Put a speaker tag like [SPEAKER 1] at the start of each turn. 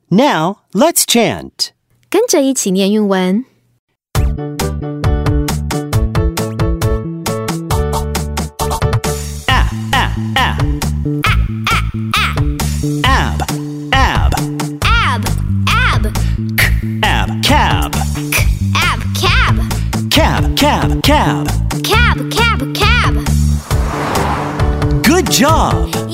[SPEAKER 1] Now, let's chant.
[SPEAKER 2] 跟着一起念韵文。
[SPEAKER 1] Cab. Good job!